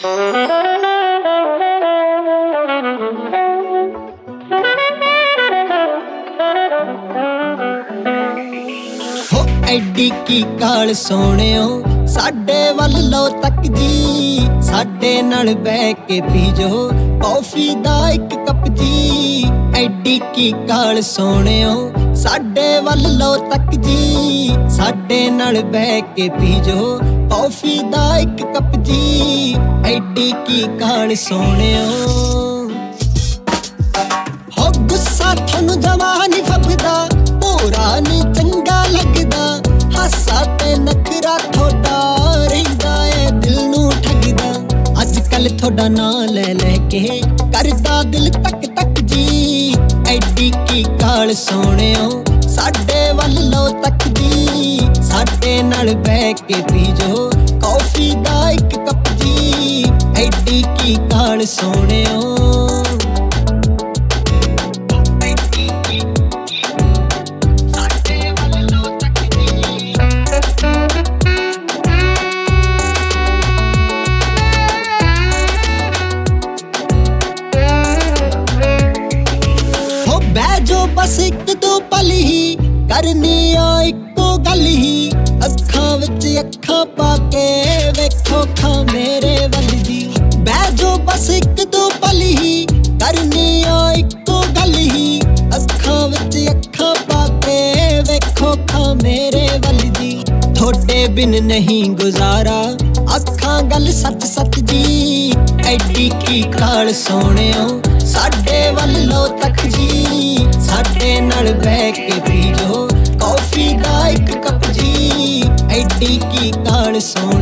ਹੋ ਐਡੀ ਕੀ ਕਾਲ ਸੋਹਣਿਓ ਸਾਡੇ ਵੱਲ ਲਓ ਤੱਕ ਜੀ, ਸਾਡੇ ਨਾਲ ਬਹਿ ਕੇ ਪੀ ਜੋ ਕੌਫੀ ਦਾ ਇੱਕ ਕੱਪ ਜੀ। ਐਡੀ ਕੀ ਕਾਲ ਸੋਹਣਿਓ ਸਾਡੇ ਵੱਲ ਲਓ ਤੱਕ ਜੀ, ਸਾਡੇ ਨਾਲ ਬਹਿ ਕੇ ਪੀ ਜੋ ਕੌਫੀ ਦਾ ਇੱਕ ਕੱਪ ਜੀ। ਐਡੀ ਕੀ ਕਾਲ ਸੋਹਣਿਓ ਹੋ ਗੁੱਸਾ ਤੁਹਾਨੂੰ ਜਮਾ ਨੀ ਫੱਬਦਾ, ਭੋਰਾ ਨੀ ਚੰਗਾ ਲੱਗਦਾ, ਹਾਸਾ ਤੇ ਨਖਰਾ ਥੋੜਾ ਰਹਿੰਦਾ ਏ ਦਿਲ ਨੂੰ ਠੱਗਦਾ। ਅੱਜ ਕੱਲ ਥੋੜਾ ਨਾਂ ਲੈ ਲੈ ਕੇ ਕਰਦਾ ਦਿਲ ਤੱਕ ਤੱਕ ਜੀ। ਐਡੀ ਕੀ ਕਾਲ ਸੋਹਣਿਓ ਸਾਡੇ ਵੱਲ ਲਓ ਤੱਕ ਜੀ, ਸਾਡੇ ਨਾਲ ਬਹਿ ਕੇ ਪੀ ਜੋ ਕੌਫੀ ਦਾ ਇੱਕ ਕੱਪ ਜੀ। ਐਡੀ ਕੀ ਕਾਲ ਸੋਹਣਿਓ बस एक दो पल ही करनी आ इको गल ही, अखां विच अखां पाके वेखो खां मेरे वल दी। बह जो बस एक दो पल ही करनी आ इको गल ही, अखां विच अखां पाके वेखो खां मेरे वल दी। थोड़े बिन नहीं गुजारा अखां गल सच सच जी। एडी की काल सोहणियो साडे वल लो तक जी, ਸਾਡੇ ਨਾਲ ਬਹਿ ਕੇ ਪੀ ਜੋ ਕੌਫੀ ਦਾ ਇੱਕ ਕੱਪ ਜੀ। ਐਡੀ ਕੀ ਕਾਲ ਸੋਹਣੀ